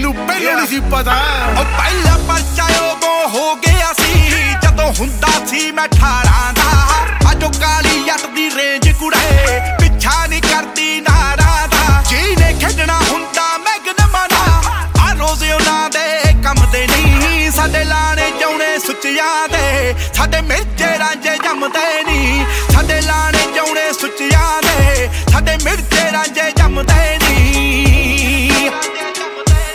ਮੈਨੂੰ ਪਹਿਲਾਂ ਨਹੀਂ ਸੀ ਪਤਾ। ਉਹ ਪਹਿਲਾ ਪਰਚਾ ਉਦੋਂ ਹੋ ਗਿਆ ਸੀ ਜਦੋਂ ਹੁੰਦਾ ਸੀ ਮੈਂ 18 ਦਾ। ਅੱਜ ਉਹ ਕਾਲੀ ਜੱਟ ਦੀ ਰੇਂਜ ਕੁੜੇ ਪਿੱਛਾ ਨਹੀਂ ਕਰਦੀ ਨਾਰਾਂ ਦਾ। ਜਿਹਨੇ ਖੇਡਣਾ ਹੁੰਦਾ ਮੈਗਨਮਾਂ ਦਾ ਆ ਰੋਜ਼ ਉਹਨਾਂ ਦੇ ਕੰਮ ਦੇ ਨਹੀਂ। ਸਾਡੇ ਲਾਣੇ ਜਾਉਣੇ ਸੁੱਚਿਆਂ ਦੇ ਸਾਡੇ ਮਿਰਚੇ ਰਾਂਝੇ ਜੰਮਦੇ ਨਹੀਂ। ਸਾਡੇ ਲਾਣੇ ਜਾਉਣੇ ਸੁੱਚਿਆਂ ਦੇ ਸਾਡੇ ਮਿਰਚੇ ਰਾਂਝੇ